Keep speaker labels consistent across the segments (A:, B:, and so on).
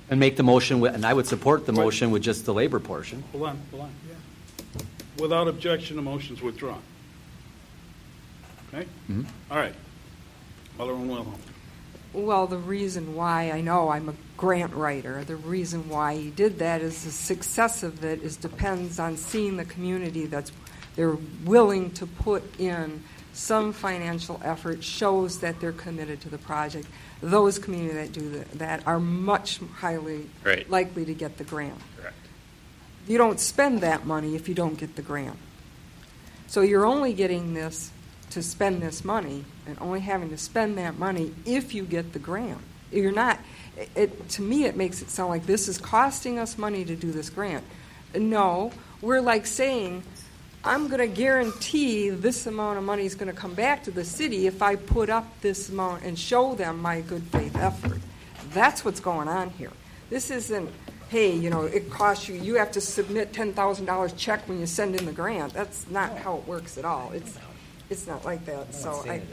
A: And make the motion, and I would support the motion with just the labor portion.
B: Hold on. Without objection, the motion's withdrawn. Okay?
A: Mm-hmm.
B: All right. Alderman Wilhelm.
C: Well, the reason why, I know I'm a grant writer, the reason why he did that is the success of it depends on seeing the community they're willing to put in some financial effort, shows that they're committed to the project. Those communities that do that are much highly likely to get the grant.
D: Correct.
C: You don't spend that money if you don't get the grant. So you're only getting this to spend this money and only having to spend that money if you get the grant. You're not, to me it makes it sound like this is costing us money to do this grant. No, we're like saying, I'm going to guarantee this amount of money is going to come back to the city if I put up this amount and show them my good faith effort. That's what's going on here. This isn't, hey, it costs you, you have to submit $10,000 check when you send in the grant. That's not how it works at all. It's not like that. So I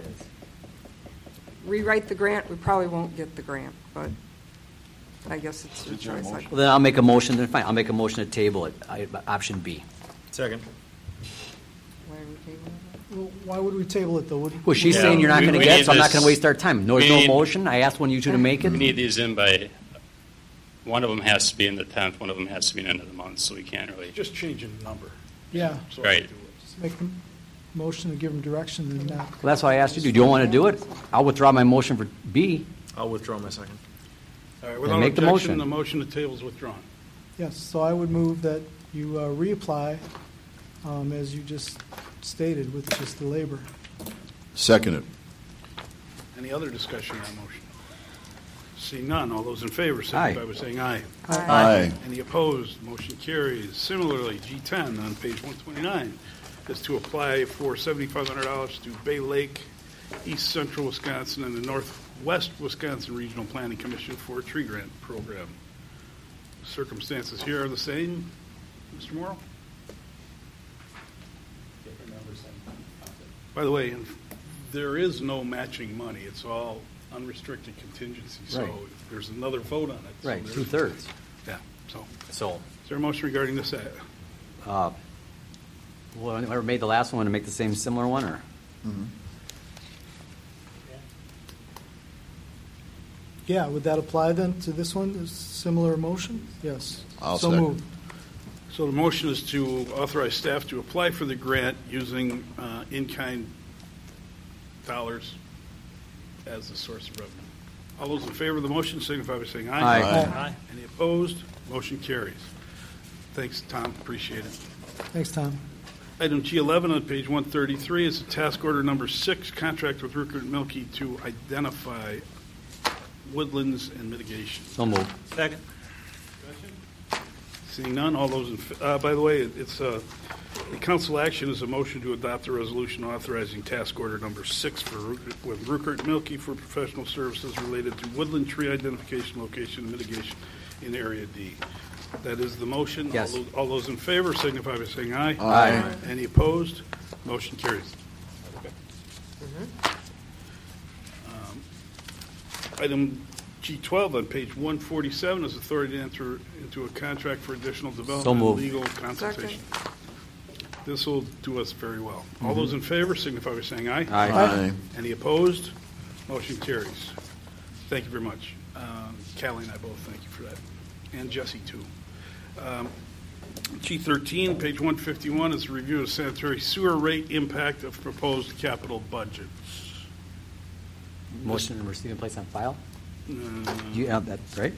C: rewrite the grant, we probably won't get the grant, but I guess it's your choice.
A: Well, then I'll make a motion, then fine, I'll make a motion to table it, option B.
D: Second.
C: Why are we tabling it?
E: Well, why would we table it, though?
A: Well, she's saying you're not going to get it, so I'm not going to waste our time. There's no motion. I asked one of you two to make it.
F: We need these in by, one of them has to be in the 10th, one of them has to be in the end of the month, so we can't really.
B: Just changing the number.
E: Yeah,
B: So
F: Right.
E: just make a motion to give them direction and not.
A: Well, that's why I asked you to. Do you want to do it? I'll withdraw my motion for B.
D: I'll withdraw my second.
B: All right, without
A: make the
B: objection,
A: motion.
B: the motion to table is withdrawn.
E: Yes, so I would move that you reapply, as you just stated, with just the labor.
G: Second it.
B: Any other discussion on the motion? Seeing none, all those in favor signify by saying aye.
G: Aye.
B: Any opposed? Motion carries. Similarly, G10 on page 129 is to apply for $7,500 to Bay Lake, East Central Wisconsin, and the Northwest Wisconsin Regional Planning Commission for a tree grant program. Circumstances here are the same. Mr. Morrow? By the way, there is no matching money. It's all unrestricted contingency. So
A: Right.
B: there's another vote on it. So
A: Right,
B: there's-
A: 2/3.
B: Yeah. So
A: So,
B: is there a motion regarding this?
A: whoever made the last one, to make the same similar one, or?
E: Yeah, would that apply then to this one? Is similar motion? Yes.
G: I'll
E: so
G: second.
E: moved.
B: So the motion is to authorize staff to apply for the grant using in-kind dollars as the source of revenue. All those in favor of the motion signify by saying aye.
A: Aye.
D: Aye.
B: Any opposed? Motion carries. Thanks, Tom. Appreciate it.
E: Thanks, Tom.
B: Item G11 on page 133 is task order number 6, contract with Ruckert Milky to identify woodlands and mitigation.
A: So moved.
D: Second.
B: Seeing none, all those by the way, it's the council action is a motion to adopt a resolution authorizing task order number 6 with Ruckert Milky for professional services related to woodland tree identification, location, and mitigation in Area D. That is the motion.
A: Yes.
B: All those in favor signify by saying aye.
A: Aye.
B: Any opposed? Motion carries. Item G12 on page 147 is authority to enter into a contract for additional development and
A: moved.
B: legal consultation. This will do us very well. All those in favor signify by saying aye.
G: Aye.
B: Any opposed? Motion carries. Thank you very much. Callie and I both thank you for that. And Jesse, too. G13, page 151, is a review of sanitary sewer rate impact of proposed capital budgets.
A: Motion to receive and place on file? You have that, right?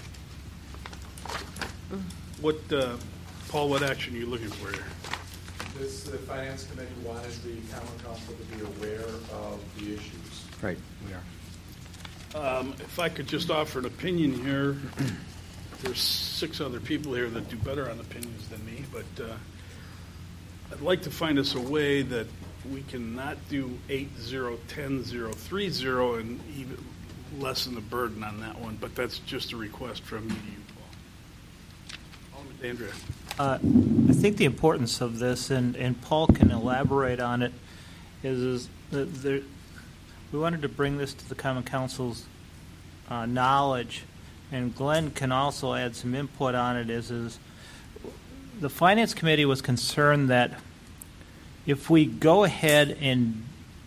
B: What, Paul, what action are you looking for here?
H: The Finance Committee wanted the Common Council to be aware of the issues.
A: Right, we are.
B: If I could just offer an opinion here, there's 6 other people here that do better on opinions than me, but I'd like to find us a way that we can not do 8-0-10-0-3-0 and even lessen the burden on that one, but that's just a request from me to you, Paul. Andrea.
I: I think the importance of this, and Paul can elaborate on it, is that we wanted to bring this to the Common Council's knowledge and Glenn can also add some input on it, is the Finance Committee was concerned that if we go ahead and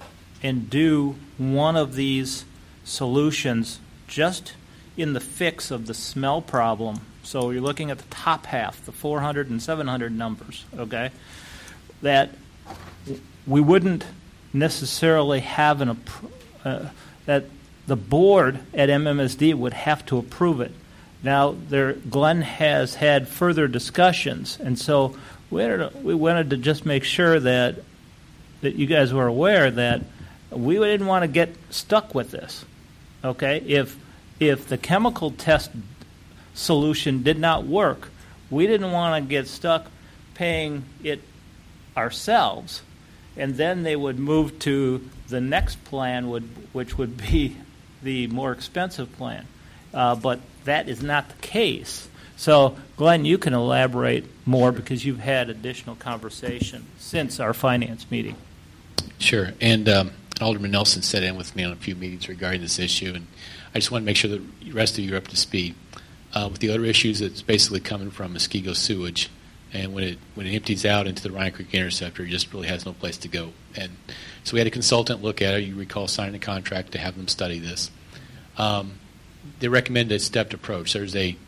I: do one of these solutions just in the fix of the smell problem, so you're looking at the top half, the 400 and 700 numbers, okay, that we wouldn't necessarily have that the board at MMSD would have to approve it. Now, Glenn has had further discussions, and so we wanted to just make sure that you guys were aware that we didn't want to get stuck with this. Okay, if the chemical test solution did not work, we didn't want to get stuck paying it ourselves, and then they would move to the next plan, which would be the more expensive plan. But that is not the case. So, Glenn, you can elaborate more because you've had additional conversation since our finance meeting.
D: Sure. And Alderman Nelson sat in with me on a few meetings regarding this issue, and I just want to make sure that the rest of you are up to speed. With the odor issues, it's basically coming from Muskego sewage, and when it empties out into the Ryan Creek Interceptor, it just really has no place to go. And so we had a consultant look at it. You recall signing a contract to have them study this. They recommend a stepped approach. There's a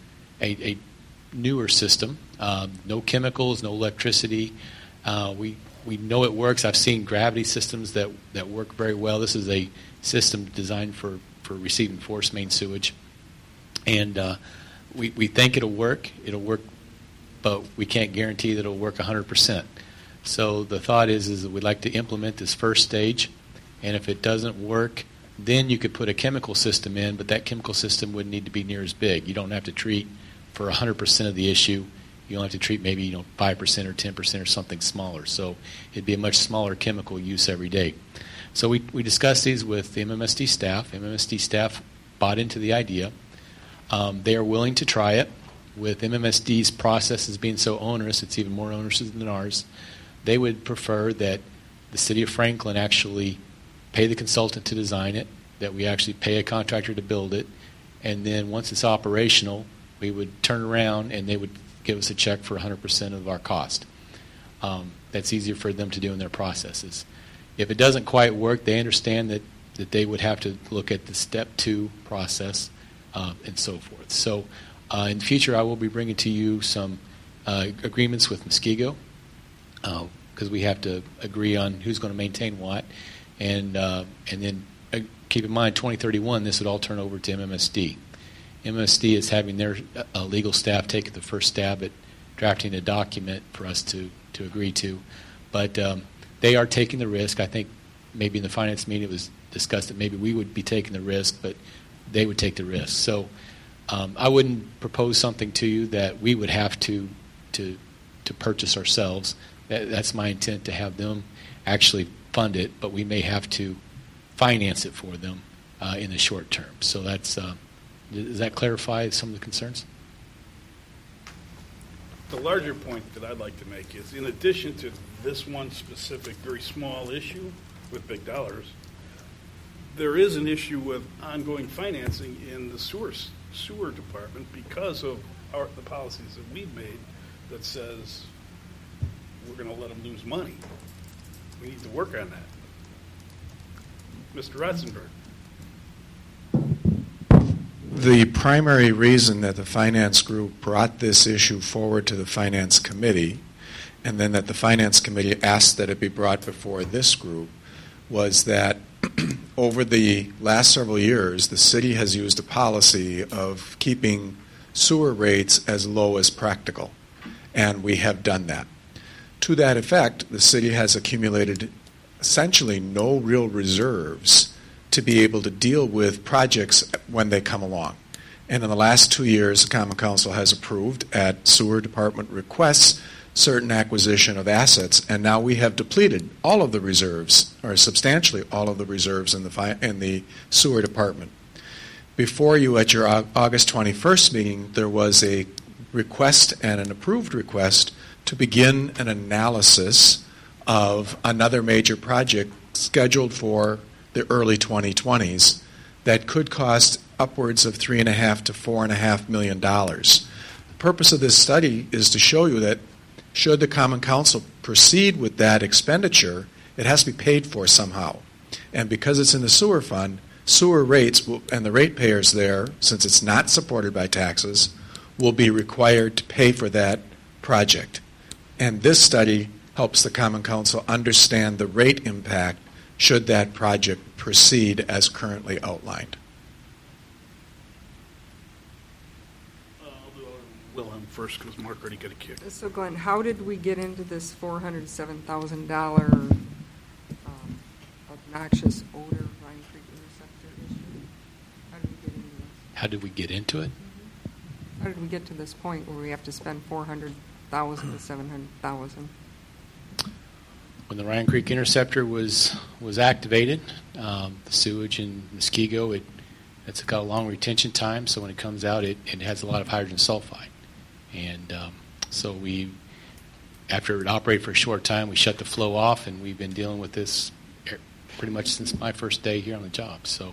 D: newer system, no chemicals, no electricity. We know it works. I've seen gravity systems that work very well. This is a system designed for receiving force main sewage, and we think it'll work. It'll work, but we can't guarantee that it'll work 100%. So the thought is that we'd like to implement this first stage, and if it doesn't work, then you could put a chemical system in, but that chemical system wouldn't need to be near as big. You don't have to treat for 100% of the issue. You only have to treat maybe 5% or 10% or something smaller. So it'd be a much smaller chemical use every day. So we discussed these with the MMSD staff. MMSD staff bought into the idea. They are willing to try it. With MMSD's processes being so onerous, it's even more onerous than ours. They would prefer that the city of Franklin actually pay the consultant to design it, that we actually pay a contractor to build it, and then once it's operational, we would turn around and they would give us a check for 100% of our cost. That's easier for them to do in their processes. If it doesn't quite work, they understand that they would have to look at the step 2 process and so forth. So in the future, I will be bringing to you some agreements with Muskego because we have to agree on who's going to maintain what. And then keep in mind, 2031, this would all turn over to MMSD. MMSD is having their legal staff take the first stab at drafting a document for us to agree to. But they are taking the risk. I think maybe in the finance meeting it was discussed that maybe we would be taking the risk, but they would take the risk. So I wouldn't propose something to you that we would have to purchase ourselves. That's my intent, to have them actually fund it, but we may have to finance it for them in the short term. So that's does that clarify some of the concerns?
B: The larger point that I'd like to make is, in addition to this one specific, very small issue with big dollars, there is an issue with ongoing financing in the sewer department because of the policies that we've made that says we're going to let them lose money. We need to work on that. Mr. Ratzenberg.
H: The primary reason that the finance group brought this issue forward to the finance committee, and then that the finance committee asked that it be brought before this group, was that over the last several years, the city has used a policy of keeping sewer rates as low as practical, and we have done that. To that effect, the city has accumulated essentially no real reserves to be able to deal with projects when they come along. And in the last 2 years, the Common Council has approved, at sewer department requests, certain acquisition of assets, and now we have depleted all of the reserves, or substantially all of the reserves in the sewer department. Before you, at your August 21st meeting, there was a request and an approved request to begin an analysis of another major project scheduled for the early 2020s that could cost upwards of $3.5 to $4.5 million. The purpose of this study is to show you that should the Common Council proceed with that expenditure, it has to be paid for somehow. And because it's in the sewer fund, sewer rates and the ratepayers there, since it's not supported by taxes, will be required to pay for that project. And this study helps the Common Council understand the rate impact should that project proceed as currently outlined.
B: I'll do Wilhelm first because Mark already got a kick.
C: So Glenn, how did we get into this $407,000 obnoxious odor Ryan Creek interceptor issue? How did we get into this?
D: How did we get into it?
C: How did we get to this point where we have to spend $400,000 to $700,000?
D: When the Ryan Creek Interceptor was activated, the sewage in Muskego, it's got a long retention time, so when it comes out, it has a lot of hydrogen sulfide. And so after it operated for a short time, we shut the flow off, and we've been dealing with this pretty much since my first day here on the job. So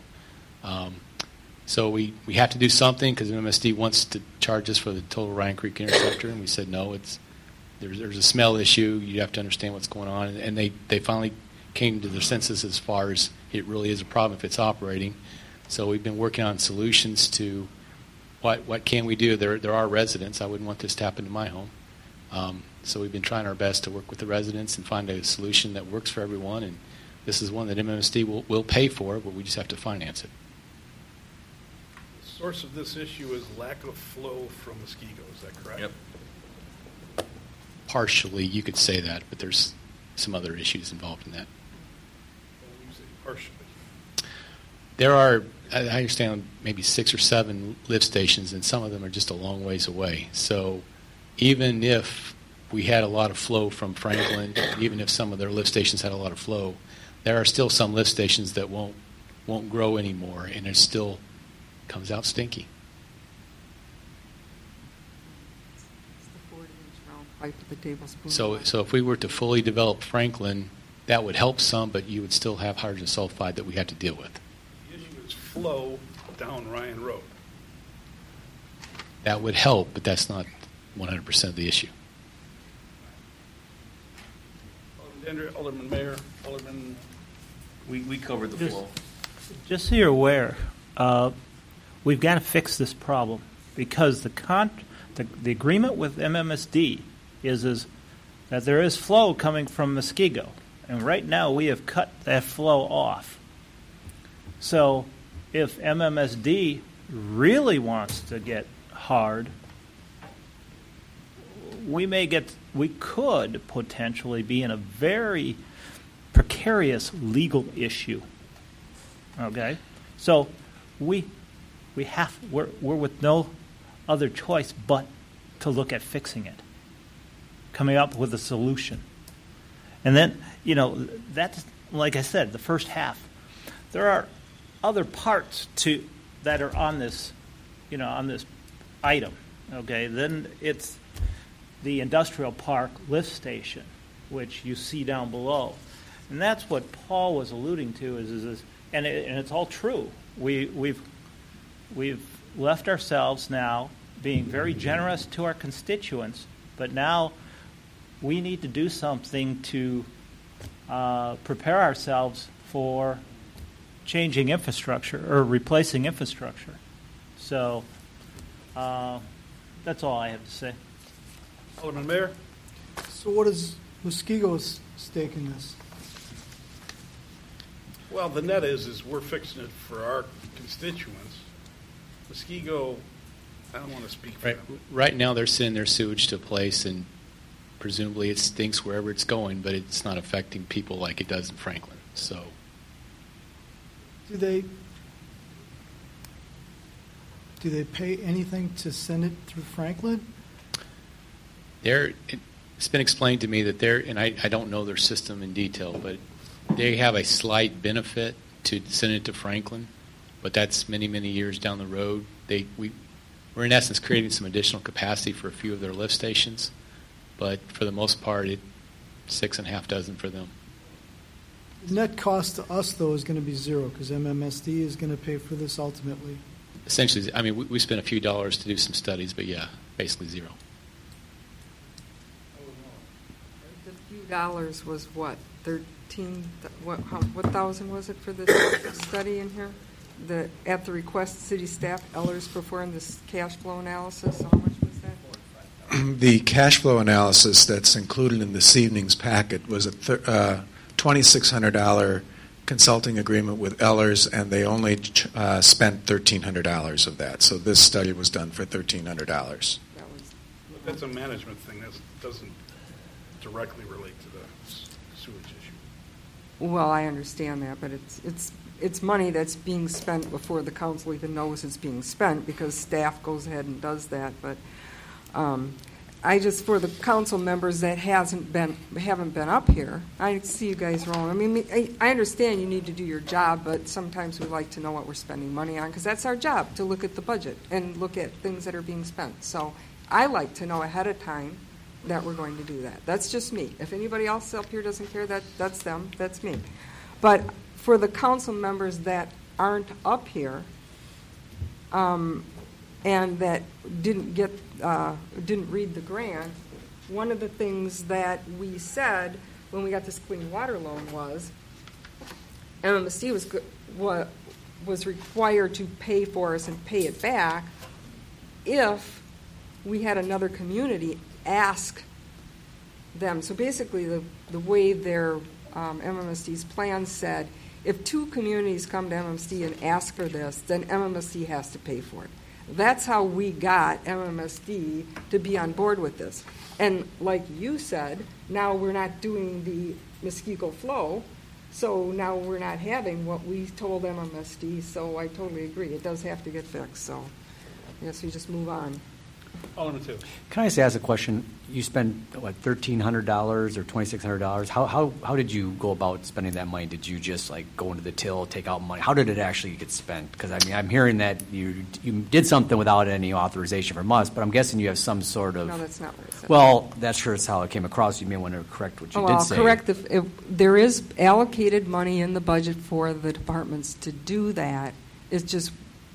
D: we have to do something because MMSD wants to charge us for the total Ryan Creek Interceptor, and we said no, there's a smell issue. You have to understand what's going on, and they finally came to their senses as far as it really is a problem if it's operating. So we've been working on solutions to what can we do. There are residents. I wouldn't want this to happen to my home. So we've been trying our best to work with the residents and find a solution that works for everyone. And this is one that MMSD will pay for, but we just have to finance it.
B: The source of this issue is lack of flow from Muskego. Is that correct?
F: Yep.
D: Partially, you could say that, but there's some other issues involved in that.
B: When you say partially.
D: There are, I understand, maybe 6 or 7 lift stations, and some of them are just a long ways away. So even if we had a lot of flow from Franklin, even if some of their lift stations had a lot of flow, there are still some lift stations that won't grow anymore, and it still comes out stinky. So if we were to fully develop Franklin, that would help some, but you would still have hydrogen sulfide that we have to deal with.
B: The issue is flow down Ryan Road.
D: That would help, but that's not 100% of the issue.
B: Alderman Mayor, Alderman.
J: We covered the flow.
I: Just so you're aware, we've got to fix this problem because the agreement with MMSD is that there is flow coming from Muskego, and right now we have cut that flow off. So if MMSD really wants to get hard, we could potentially be in a very precarious legal issue. Okay, so we're with no other choice but to look at fixing it, coming up with a solution. And then, that's, like I said, the first half. There are other parts that are on this, on this item. Okay, then it's the industrial park lift station, which you see down below, and that's what Paul was alluding to. And it's all true. We've left ourselves now being very generous to our constituents, but now we need to do something to prepare ourselves for changing infrastructure or replacing infrastructure. So that's all I have to say.
B: Alderman Mayor?
E: So what is Muskego's stake in this?
B: Well, the net is we're fixing it for our constituents. Muskego, I don't want to speak for them.
D: Right now they're sending their sewage to a place, and presumably it stinks wherever it's going, but it's not affecting people like it does in Franklin. So,
E: do they pay anything to send it through Franklin?
D: It's been explained to me that and I don't know their system in detail, but they have a slight benefit to send it to Franklin, but that's many, many years down the road. We're in essence creating some additional capacity for a few of their lift stations, but for the most part, it's 6.5 dozen for them.
E: The net cost to us, though, is going to be zero because MMSD is going to pay for this ultimately.
D: Essentially, I mean, we spent a few dollars to do some studies, but yeah, basically zero.
C: The few dollars was what, 13, what thousand was it for this study in here? At the request of city staff, Ellers performed this cash flow analysis. How much was that?
H: The cash flow analysis that's included in this evening's packet was a $2,600 consulting agreement with Ellers, and they only spent $1,300 of that. So this study was done for $1,300.
B: That's a management thing. That doesn't directly relate to the sewage issue.
C: Well, I understand that, but it's money that's being spent before the council even knows it's being spent because staff goes ahead and does that. But I just, for the council members that haven't been up here, I see you guys rolling. I mean, I understand you need to do your job, but sometimes we like to know what we're spending money on because that's our job, to look at the budget and look at things that are being spent. So I like to know ahead of time that we're going to do that. That's just me. If anybody else up here doesn't care, that's them. That's me. But for the council members that aren't up here and that didn't read the grant, one of the things that we said when we got this clean water loan was MMSD was required to pay for us and pay it back if we had another community ask them. So basically the way their MMSD's plan said, if two communities come to MMSD and ask for this, then MMSD has to pay for it. That's how we got MMSD to be on board with this. And like you said, now we're not doing the Muskego flow, so now we're not having what we told MMSD, so I totally agree. It does have to get fixed, so I guess we just move on.
B: Alderman Two.
A: Can I just ask a question? You spent, what, $1,300 or $2,600? How did you go about spending that money? Did you just, like, go into the till, take out money? How did it actually get spent? Because, I mean, I'm hearing that you did something without any authorization from us, but I'm guessing you have some sort of...
C: No, that's not what I said.
A: Well, that's sure as how it came across. You may want to correct what you did say.
C: I'll correct. There is allocated money in the budget for the departments to do that. It's just,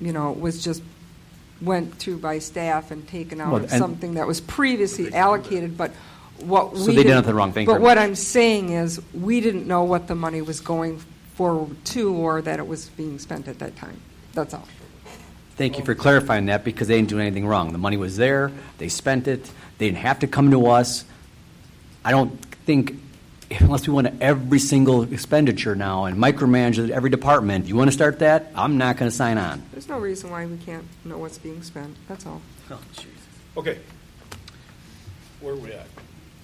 C: went through by staff and taken out of something that was previously allocated, but
A: so they did nothing wrong. Thank you.
C: But what I'm saying is we didn't know what the money was going forward to or that it was being spent at that time. That's all.
A: Thank you for clarifying that because they didn't do anything wrong. The money was there. They spent it. They didn't have to come to us. I don't think, unless we want every single expenditure now and micromanage every department, you want to start that? I'm not going to sign on.
C: There's no reason why we can't know what's being spent. That's all.
A: Oh, Jesus.
B: Okay. Where are we at?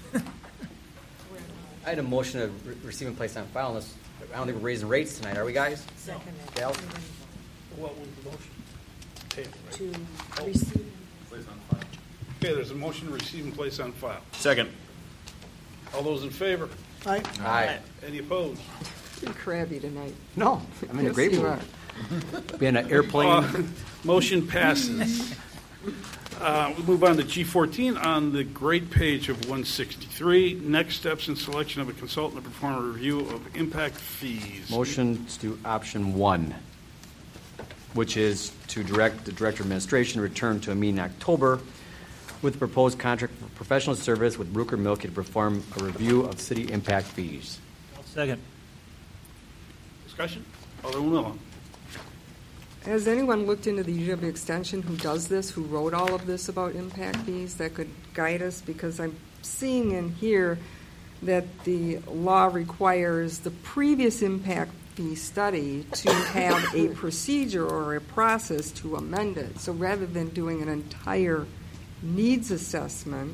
A: I had a motion to receive and place on file. Unless, I don't think we're raising rates tonight, are we, guys?
K: Second.
A: Gal?
B: What was the motion? Table, right?
K: To receive.
B: Place on file. Okay, there's a motion to receive and place on file.
J: Second.
B: All those in favor?
E: Aye.
A: Aye.
B: Any opposed?
C: You're crabby tonight.
A: No, I'm in a
C: Yes,
A: great
C: you
A: mood.
C: are.
A: Be in an airplane.
B: Motion passes. We move on to G14 on the grade page of 163. Next steps in selection of a consultant to perform a review of impact fees.
A: Motion to do option 1, which is to direct the Director of Administration to return to a meeting in October with the proposed contract for professional service with Bruker Milky to perform a review of city impact fees.
I: Second.
B: Discussion? Alderman Wilhelm.
C: Has anyone looked into the UW Extension who does this, who wrote all of this about impact fees that could guide us? Because I'm seeing in here that the law requires the previous impact fee study to have a procedure or a process to amend it. So rather than doing an entire needs assessment,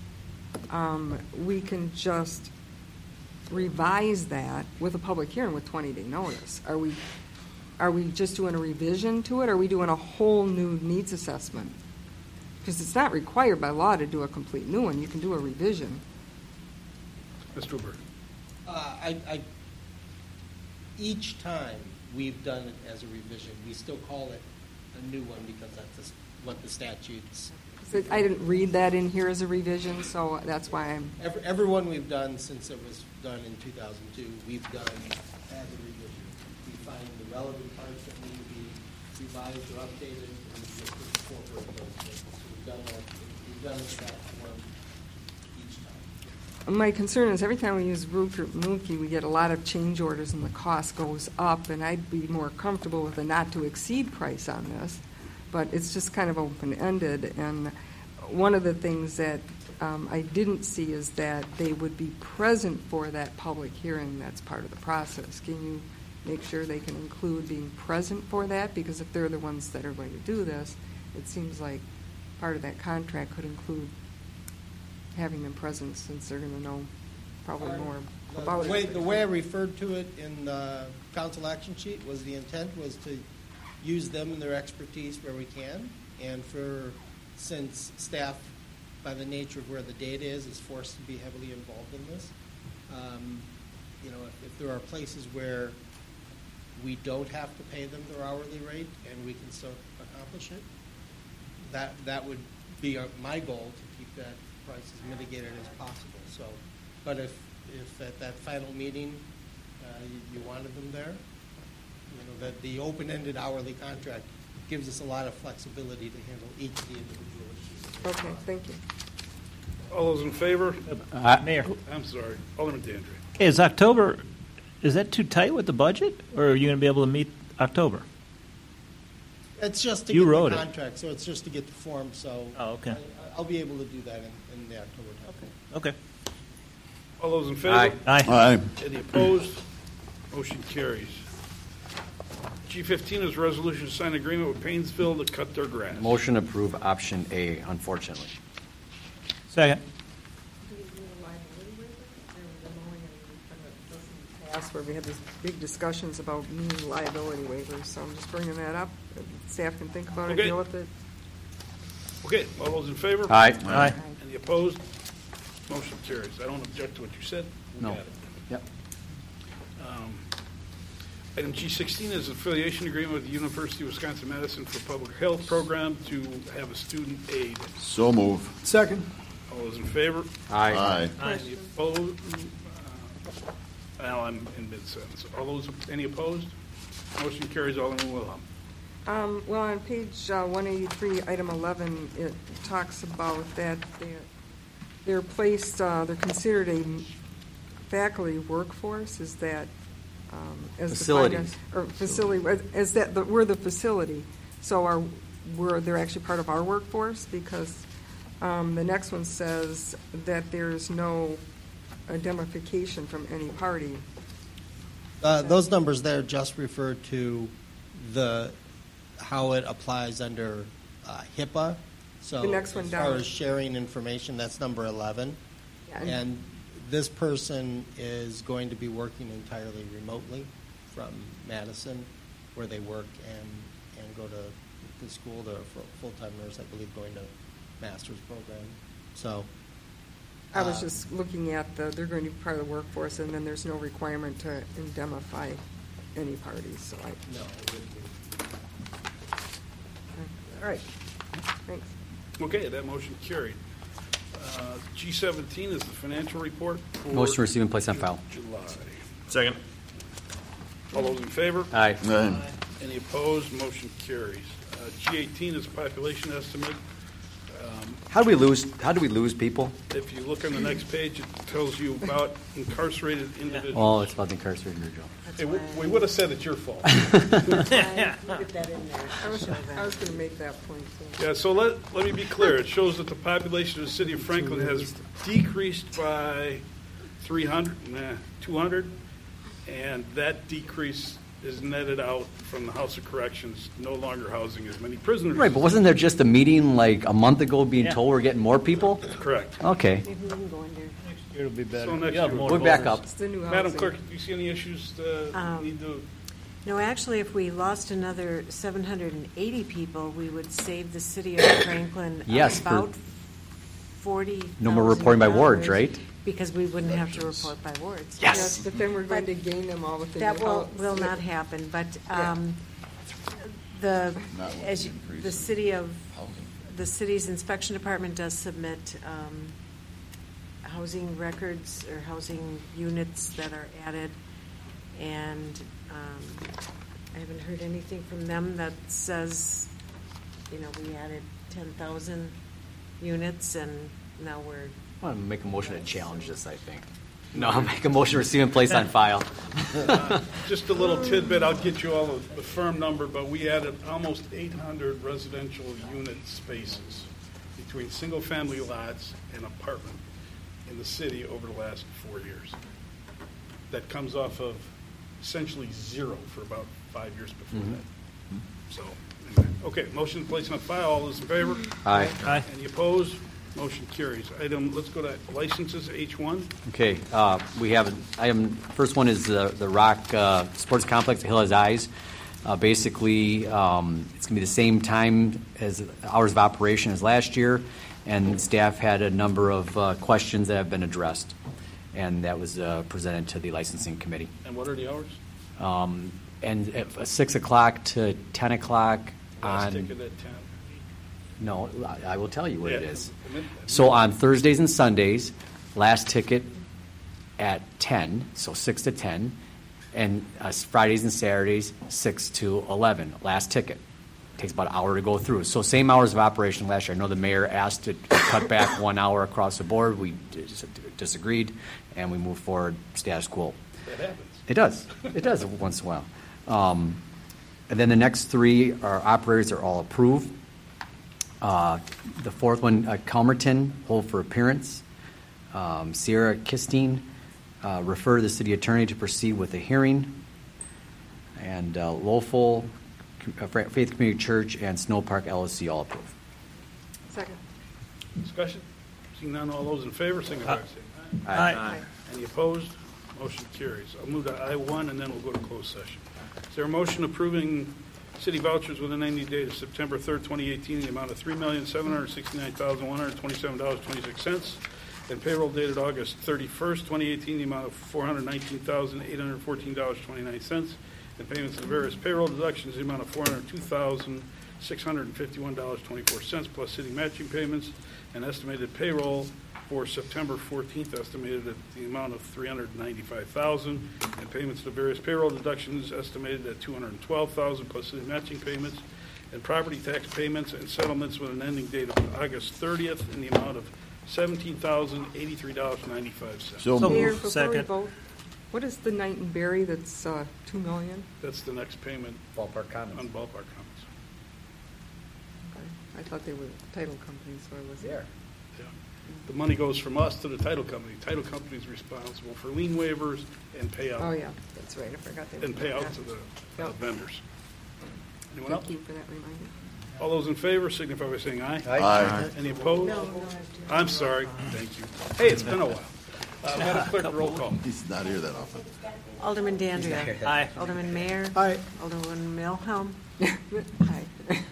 C: we can just revise that with a public hearing with 20-day notice. Are we just doing a revision to it, or are we doing a whole new needs assessment? Because it's not required by law to do a complete new one. You can do a revision.
B: Mr. Huber.
L: Each time we've done it as a revision, we still call it a new one because that's what the statutes.
C: I didn't read that in here as a revision, so that's why I'm...
L: Every one we've done since it was done in 2002, we've done as a revision. We find the relevant parts that need to be revised or updated, and we just incorporate those things. So we've done it in that form each time.
C: My concern is every time we use Mookie, we get a lot of change orders and the cost goes up, and I'd be more comfortable with a not-to-exceed price on this, but it's just kind of open-ended, and one of the things that I didn't see is that they would be present for that public hearing. That's part of the process. Can you make sure they can include being present for that? Because if they're the ones that are going to do this, it seems like part of that contract could include having them present, since they're going to know probably more about it.
L: The way I referred to it in the council action sheet was the intent was to use them and their expertise where we can, and since staff, by the nature of where the data is forced to be heavily involved in this. If there are places where we don't have to pay them their hourly rate and we can still accomplish it, that would be my goal, to keep that price as mitigated as possible. So, but if at that final meeting you wanted them there, that the open-ended hourly contract gives us a lot of flexibility to handle each of the individual issues.
C: Okay, thank you.
B: All those in favor?
I: Mayor.
B: I'm sorry. Alderman Dandry.
I: Hey, is that too tight with the budget, or are you going to be able to meet October?
L: It's just to
I: You
L: get
I: wrote
L: the
I: it.
L: contract, so it's just to get the form. So
I: Oh, okay.
L: I'll be able to do that in the October time.
I: Okay.
B: All those in favor?
A: Aye.
I: Aye.
G: Aye.
B: Any opposed? Motion carries. G15 is a resolution to sign an agreement with Painesville to cut their grass.
A: Motion to approve option A, unfortunately.
I: Second.
C: Where we had these big discussions about mean liability waivers, so I'm just bringing that up. Staff can think about it,
B: Okay.
C: deal with it.
B: Okay, all those in favor?
A: Aye.
I: Aye.
B: Any opposed? Motion carries. I don't object to what you said. We
A: No.
B: got it.
A: Yep.
B: Item G16 is affiliation agreement with the University of Wisconsin-Madison for Public Health Program to have a student aid.
G: So move.
E: Second.
B: All those in favor?
G: Aye.
B: Any opposed? Now I'm in mid-sentence. Any opposed? Motion carries. Alderman Wilhelm.
C: Well, on page 183, item 11, it talks about that they're considered a faculty workforce. Is that as
A: Facility.
C: defined or facility? Is that we're the facility? So they're actually part of our workforce? Because the next one says that there's no indemnification from any party.
L: Those numbers there just refer to how it applies under HIPAA. So
C: The next one
L: as
C: down.
L: far as sharing information, that's number 11. And this person is going to be working entirely remotely from Madison, where they work and go to school. They're a full-time nurse, I believe, going to master's program. So
C: I was just looking at they're going to be part of the workforce, and then there's no requirement to indemnify any parties. So
L: no, it wouldn't be.
C: all right, thanks.
B: Okay, that motion carried. G17 is the financial report for
A: Motion to receive and place on file.
B: July.
J: Second.
B: All those in favor?
A: Aye.
G: Aye.
B: Any opposed? Motion carries. G18 is a population estimate.
A: How do we lose people?
B: If you look on the next page, it tells you about incarcerated individuals.
A: Oh, it's about the incarcerated individual.
B: Hey, we would have said it's your fault.
C: I was going to make that point too.
B: Yeah, so let me be clear. It shows that the population of the city of Franklin has decreased by 200, and that decrease is netted out from the House of Corrections, no longer housing as many prisoners.
A: Right, but wasn't there just a meeting like a month ago being
I: Yeah.
A: told we're getting more people?
B: Correct.
A: Okay.
C: Maybe we can go in there.
I: Next year it'll be better.
B: So next
I: You'll have
B: year-
I: more
A: We're back
I: voters.
A: up.
C: It's the new
B: Madam
C: housing.
B: Clerk, do you see any issues need to?
K: No, actually, if we lost another 780 people, we would save the city of Franklin
A: Yes, for-
K: about $40,000.
A: No more reporting by wards, right?
K: Because we wouldn't have to report by wards.
C: Yes, but then we're going to gain them all with the
K: That
C: new house.
K: will not happen, but
C: Yeah.
K: the city's inspection department does submit housing records or housing units that are added, and I haven't heard anything from them that says, we added 10,000 units and now we're.
A: I want to make a motion to challenge this, I think. No, I'll make a motion to receive and place on file.
B: Just a little tidbit, I'll get you all the firm number, but we added almost 800 residential unit spaces between single-family lots and apartment in the city over the last 4 years. That comes off of essentially zero for about 5 years before that. So, anyway. Okay, motion to place on file. All those in favor?
A: Aye.
I: Aye.
B: Any opposed? Motion carries. Let's go to licenses, H1.
A: Okay, we have first one is the Rock Sports Complex at Hill Has Eyes. Basically, it's going to be the same time as hours of operation as last year, and staff had a number of questions that have been addressed, and that was presented to the licensing committee.
B: And what are the hours?
A: And at 6 o'clock to 10 o'clock
B: Last
A: on.
B: ticket at 10.
A: No, I will tell you what it
B: Yeah.
A: is. So on Thursdays and Sundays, last ticket at 10, so 6 to 10, and Fridays and Saturdays, 6 to 11, last ticket. Takes about an hour to go through. So same hours of operation last year. I know the mayor asked to cut back 1 hour across the board. We disagreed, and we moved forward status quo.
B: That happens.
A: It does. It does once in a while. And then the next three operators are all approved. The fourth one, Calmerton, hold for appearance. Sierra Kistine, refer the city attorney to proceed with the hearing. And Lowful, Faith Community Church, and Snow Park LLC all approved.
C: Second.
B: Discussion? Seeing none, all those in favor, signify by saying
I: Aye.
C: Aye.
B: Any opposed? Motion carries. I'll move to I-1, and then we'll go to closed session. Is there a motion approving city vouchers with an ending date of September 3rd, 2018, in the amount of $3,769,127.26, and payroll dated August 31st, 2018, the amount of $419,814.29, and payments to various payroll deductions, the amount of $402,651.24, plus city matching payments, and estimated payroll for September 14th, estimated at the amount of $395,000, and payments to various payroll deductions estimated at $212,000, plus city matching payments, and property tax payments and settlements with an ending date of August 30th in the amount of $17,083.95.
G: So
C: Mayor,
G: moved.
C: before we
I: Second.
C: vote, what is the Knight and Berry that's $2 million?
B: That's the next payment
A: Ballpark
B: on
A: Commons.
B: Ballpark Commons.
C: Okay. I thought they were title companies, so I wasn't.
A: There.
B: Yeah. The money goes from us to the title company. Title company is responsible for lien waivers and payout.
C: Oh, yeah, that's right, I forgot they were.
B: And
C: doing
B: payout
C: that.
B: to the
C: Yep.
B: vendors. Anyone else?
C: Thank you for that reminder.
B: All those in favor signify by saying aye.
G: Aye.
B: Any opposed?
K: No,
B: I'm sorry. Thank you. Hey, it's been a while. Madam Clerk, roll call.
G: He's not here that often.
K: Alderman Dandria.
I: Aye.
K: Alderman Mayor.
E: Aye.
K: Alderman Milhelm.
C: Aye.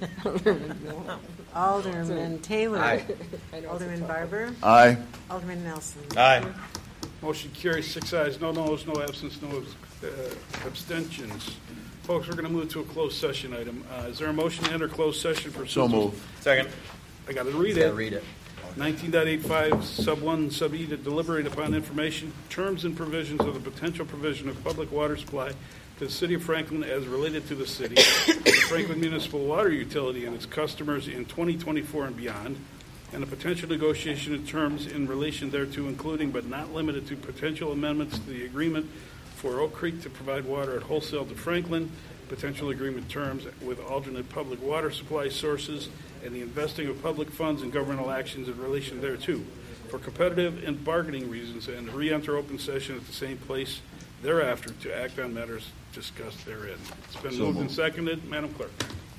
K: Alderman Taylor.
A: Aye.
C: I know it's a
K: Alderman
C: tough one.
K: Barber.
G: Aye.
K: Alderman Nelson.
J: Aye.
B: Motion carries, 6 ayes, no noes, no absence, no abstentions. Folks, we're going to move to a closed session item. Is there a motion to enter closed session for?
G: So moved.
J: Second.
B: I got to read
A: Yeah,
B: it.
A: read it.
B: 19.85, sub 1, sub E, to deliberate upon information, terms and provisions of the potential provision of public water supply to the city of Franklin as related to the city, the Franklin Municipal Water Utility and its customers in 2024 and beyond, and a potential negotiation of terms in relation thereto, including but not limited to potential amendments to the agreement for Oak Creek to provide water at wholesale to Franklin, potential agreement terms with alternate public water supply sources, and the investing of public funds in governmental actions in relation thereto, for competitive and bargaining reasons, and to re-enter open session at the same place thereafter to act on matters discussed therein. It's been
G: So
B: moved and
G: moved.
B: seconded. Madam Clerk.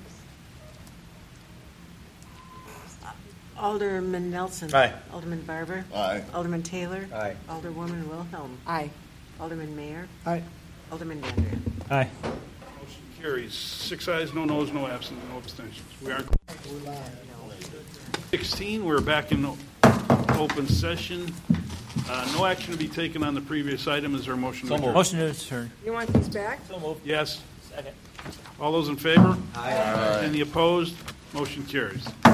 K: Alderman Nelson.
J: Aye.
K: Alderman Barber.
G: Aye.
K: Alderman Taylor.
A: Aye.
K: Alderwoman Wilhelm.
C: Aye.
K: Alderman Mayor.
E: Aye.
K: Alderman Dandria.
I: Aye.
B: Motion carries. 6 ayes, no noes, no absent, no abstentions. We are 16. We're back in open session. No action to be taken on the previous item. Is there a motion to adjourn?
I: Motion to adjourn.
C: You want these back?
B: Yes.
I: Second.
B: All those in favor? Aye. Any opposed? Motion carries.